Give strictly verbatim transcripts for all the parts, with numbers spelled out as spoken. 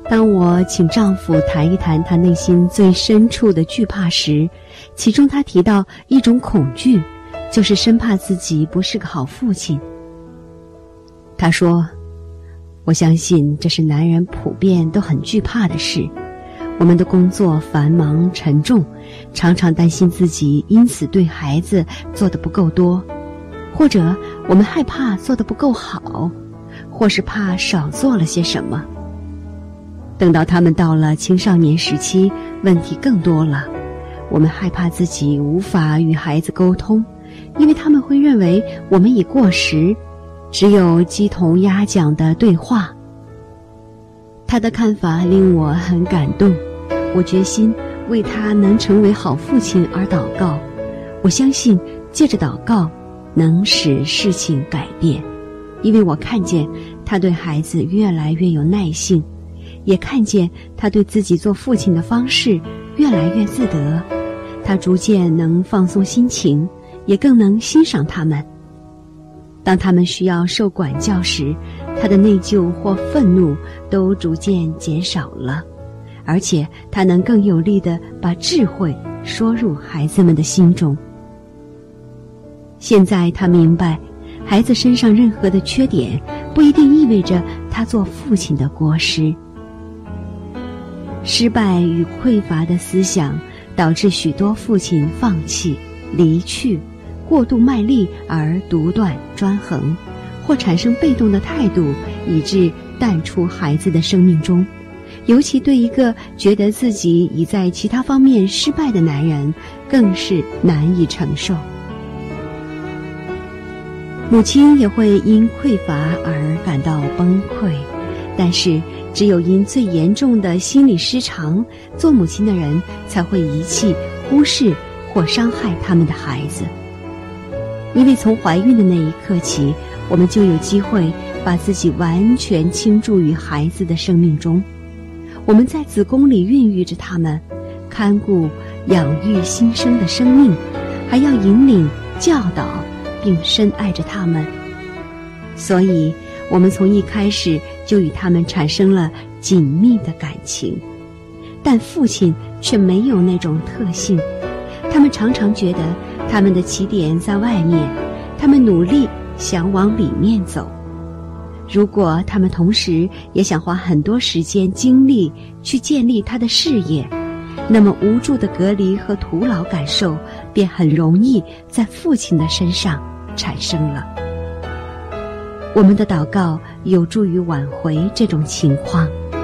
当我请丈夫谈一谈他内心最深处的惧怕时，其中他提到一种恐惧，就是生怕自己不是个好父亲。他说，我相信这是男人普遍都很惧怕的事。我们的工作繁忙沉重，常常担心自己因此对孩子做得不够多，或者我们害怕做得不够好，或是怕少做了些什么。等到他们到了青少年时期，问题更多了。我们害怕自己无法与孩子沟通，因为他们会认为我们已过时，只有鸡同鸭讲的对话。他的看法令我很感动，我决心为他能成为好父亲而祷告。我相信借着祷告能使事情改变，因为我看见他对孩子越来越有耐性，也看见他对自己做父亲的方式越来越自得。他逐渐能放松心情，也更能欣赏他们。当他们需要受管教时，他的内疚或愤怒都逐渐减少了，而且他能更有力地把智慧说入孩子们的心中。现在他明白，孩子身上任何的缺点不一定意味着他做父亲的过失。失败与匮乏的思想导致许多父亲放弃、离去，过度卖力而独断专横，或产生被动的态度，以致淡出孩子的生命中。尤其对一个觉得自己已在其他方面失败的男人，更是难以承受。母亲也会因匮乏而感到崩溃，但是只有因最严重的心理失常，做母亲的人才会遗弃、忽视或伤害他们的孩子。因为从怀孕的那一刻起，我们就有机会把自己完全倾注于孩子的生命中。我们在子宫里孕育着他们，看顾、养育新生的生命，还要引领、教导并深爱着他们。所以我们从一开始就与他们产生了紧密的感情。但父亲却没有那种特性，他们常常觉得他们的起点在外面，他们努力想往里面走。如果他们同时也想花很多时间精力去建立他的事业，那么无助的隔离和徒劳感受便很容易在父亲的身上产生了。我们的祷告有助于挽回这种情况。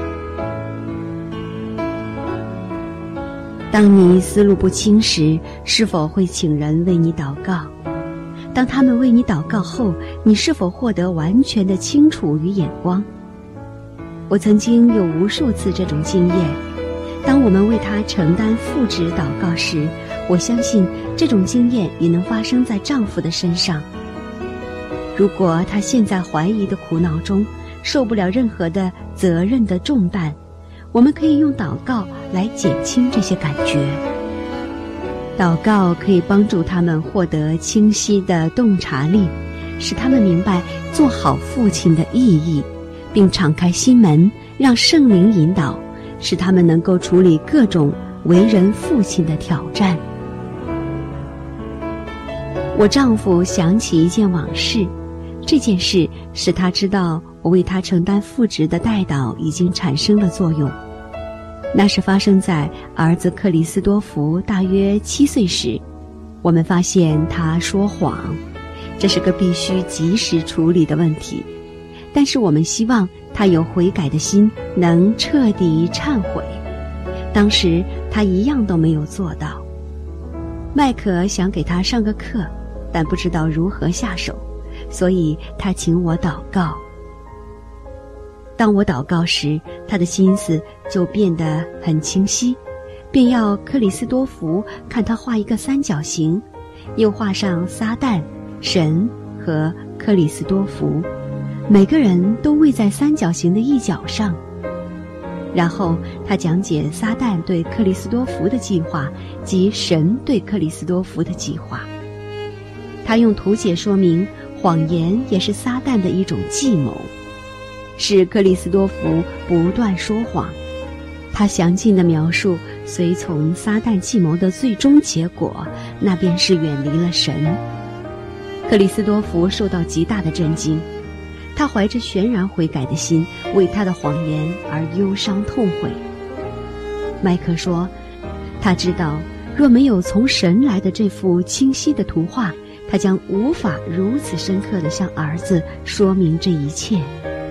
当你思路不清时，是否会请人为你祷告？当他们为你祷告后，你是否获得完全的清楚与眼光？我曾经有无数次这种经验。当我们为他承担父职祷告时，我相信这种经验也能发生在丈夫的身上。如果他陷在怀疑的苦恼中，受不了任何的责任的重担，我们可以用祷告来减轻这些感觉。祷告可以帮助他们获得清晰的洞察力，使他们明白做好父亲的意义，并敞开心门，让圣灵引导，使他们能够处理各种为人父亲的挑战。我丈夫想起一件往事，这件事使他知道我为他承担父职的代祷已经产生了作用。那是发生在儿子克里斯多福大约七岁时，我们发现他说谎，这是个必须及时处理的问题。但是我们希望他有悔改的心，能彻底忏悔。当时他一样都没有做到。麦克想给他上个课，但不知道如何下手，所以他请我祷告。当我祷告时，他的心思就变得很清晰，便要克里斯多福看他画一个三角形，又画上撒旦、神和克里斯多福，每个人都位在三角形的一角上。然后他讲解撒旦对克里斯多福的计划及神对克里斯多福的计划。他用图解说明谎言也是撒旦的一种计谋。 使克里斯多福不断说谎。他详尽地描述随从撒旦计谋的最终结果，那便是远离了神。克里斯多福受到极大的震惊，他怀着全然悔改的心，为他的谎言而忧伤痛悔。麦克说，他知道若没有从神来的这幅清晰的图画，他将无法如此深刻地向儿子说明这一切。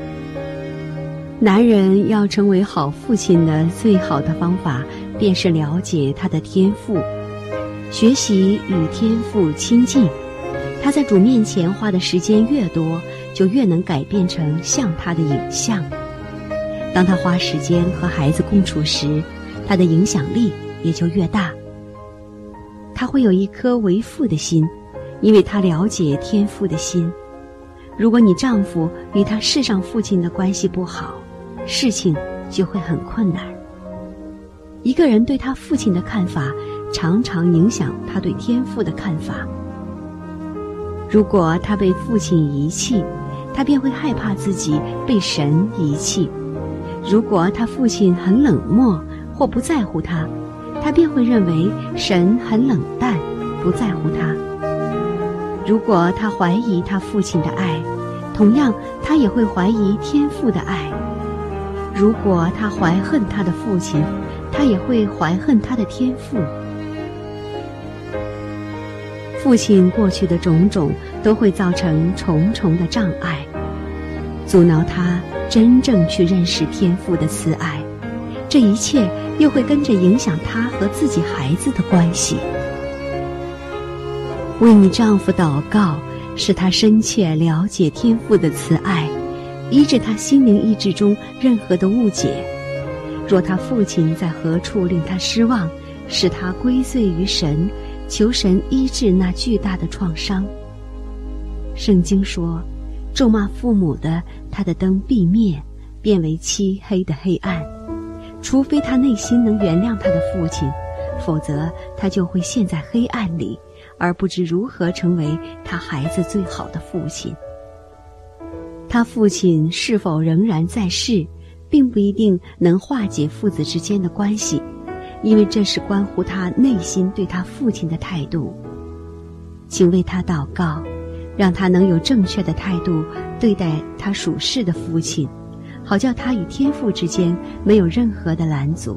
男人要成为好父亲的最好的方法，便是了解他的天赋，学习与天赋亲近。他在主面前花的时间越多，就越能改变成像他的影像。当他花时间和孩子共处时，他的影响力也就越大。他会有一颗为父的心，因为他了解天父的心。如果你丈夫与他世上父亲的关系不好，事情就会很困难。一个人对他父亲的看法，常常影响他对天父的看法。如果他被父亲遗弃，他便会害怕自己被神遗弃；如果他父亲很冷漠或不在乎他，他便会认为神很冷淡，不在乎他。如果他怀疑他父亲的爱，同样他也会怀疑天父的爱。如果他怀恨他的父亲，他也会怀恨他的天父。父亲过去的种种都会造成重重的障碍，阻挠他真正去认识天父的慈爱。这一切又会跟着影响他和自己孩子的关系。为你丈夫祷告，使他深切了解天父的慈爱，医治他心灵意志中任何的误解。若他父亲在何处令他失望，使他归罪于神，求神医治那巨大的创伤。圣经说，咒骂父母的，他的灯必灭，变为漆黑的黑暗。除非他内心能原谅他的父亲，否则他就会陷在黑暗里，而不知如何成为他孩子最好的父亲。他父亲是否仍然在世，并不一定能化解父子之间的关系，因为这是关乎他内心对他父亲的态度。请为他祷告，让他能有正确的态度对待他属世的父亲，好叫他与天父之间没有任何的拦阻。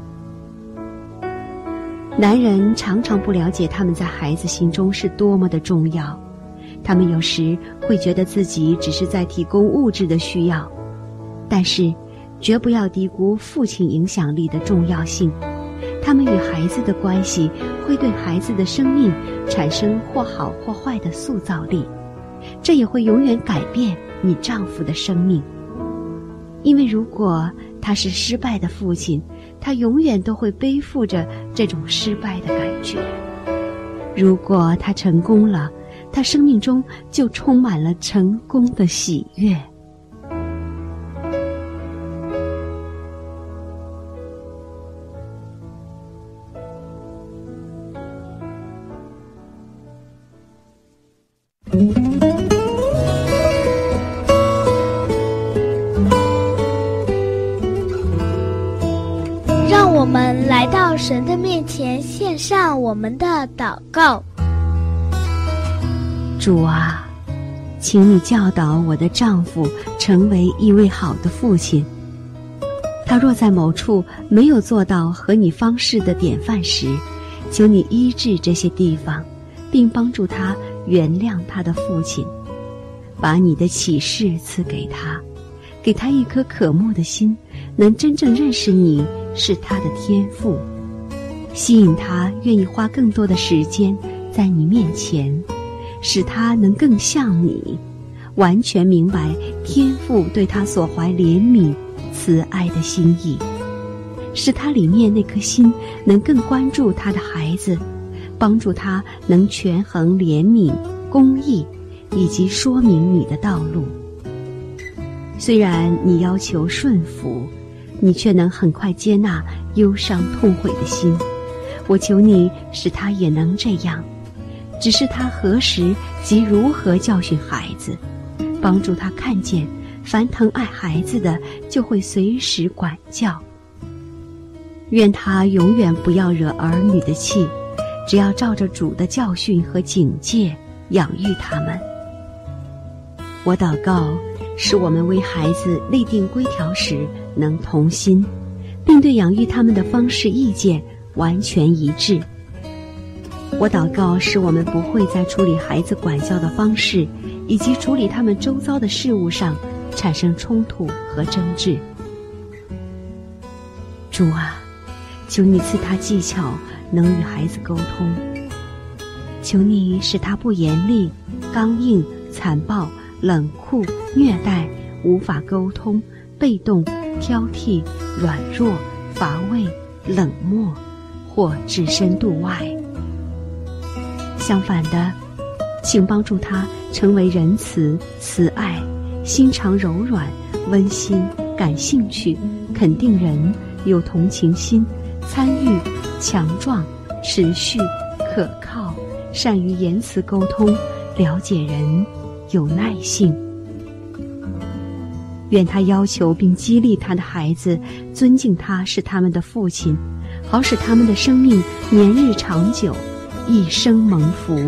男人常常不了解他们在孩子心中是多么的重要，他们有时会觉得自己只是在提供物质的需要，但是绝不要低估父亲影响力的重要性。他们与孩子的关系会对孩子的生命产生或好或坏的塑造力，这也会永远改变你丈夫的生命。因为如果他是失败的父亲，他永远都会背负着这种失败的感觉。如果他成功了，他生命中就充满了成功的喜悦。 让我们来到神的面前，献上我们的祷告。 主啊，请你教导我的丈夫成为一位好的父亲。他若在某处没有做到和你方式的典范时，求你医治这些地方，并帮助他原谅他的父亲。把你的启示赐给他，给他一颗渴慕的心，能真正认识你是他的天赋，吸引他愿意花更多的时间在你面前，使他能更像你，完全明白天父对他所怀怜悯慈爱的心意，使他里面那颗心能更关注他的孩子，帮助他能权衡怜悯、公义以及说明你的道路。虽然你要求顺服，你却能很快接纳忧伤痛悔的心。我求你使他也能这样，只是他何时及如何教训孩子，帮助他看见凡疼爱孩子的，就会随时管教。愿他永远不要惹儿女的气，只要照着主的教训和警戒养育他们。我祷告，使我们为孩子立定规条时能同心，并对养育他们的方式意见完全一致。我祷告，使我们不会在处理孩子管教的方式以及处理他们周遭的事物上产生冲突和争执。主啊，求你赐他技巧，能与孩子沟通。求你使他不严厉、刚硬、残暴、冷酷、虐待、无法沟通、被动、挑剔、软弱、乏味、冷漠，或置身度外。相反的，请帮助他成为仁慈、慈爱、心肠柔软、温馨、感兴趣、肯定人、有同情心、参与、强壮、持续、可靠、善于言辞沟通、了解人、有耐性。愿他要求并激励他的孩子尊敬他是他们的父亲，好使他们的生命年日长久，一生蒙福。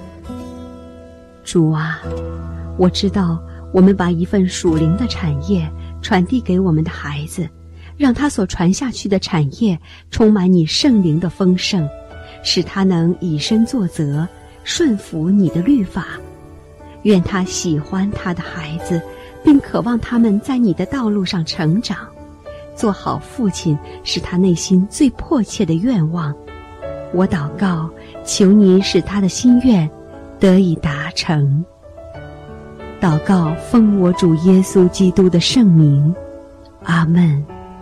主啊，我知道我们把一份属灵的产业传递给我们的孩子，让他所传下去的产业充满你圣灵的丰盛，使他能以身作则，顺服你的律法。愿他喜欢他的孩子，并渴望他们在你的道路上成长。做好父亲是他内心最迫切的愿望。我祷告，求你使他的心愿得以达成。祷告奉我主耶稣基督的圣名，阿们。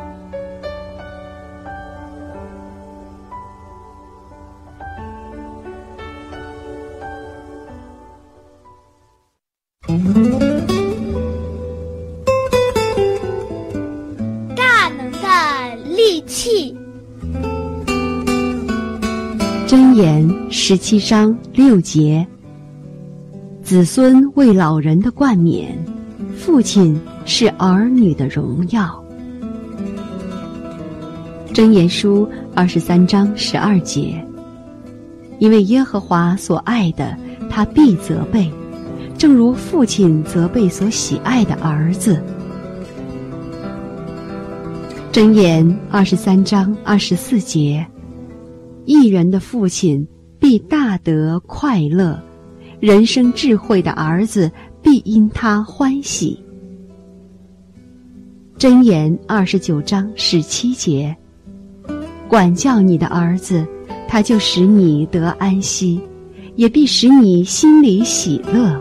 大能的利器。 箴言十七章六节：子孙为老人的冠冕，父亲是儿女的荣耀。箴言书二十三章十二节：因为耶和华所爱的，他必责备，正如父亲责备所喜爱的儿子。箴言二十三章二十四节：义人的父亲必大得快乐，人生智慧的儿子必因他欢喜。箴言二十九章十七节：管教你的儿子，他就使你得安息，也必使你心里喜乐。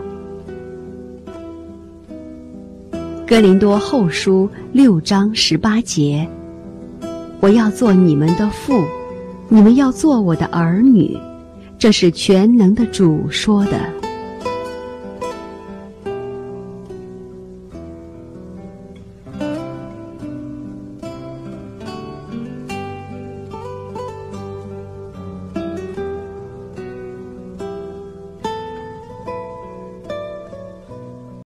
哥林多后书六章十八节：我要做你们的父，你们要做我的儿女，这是全能的主说的。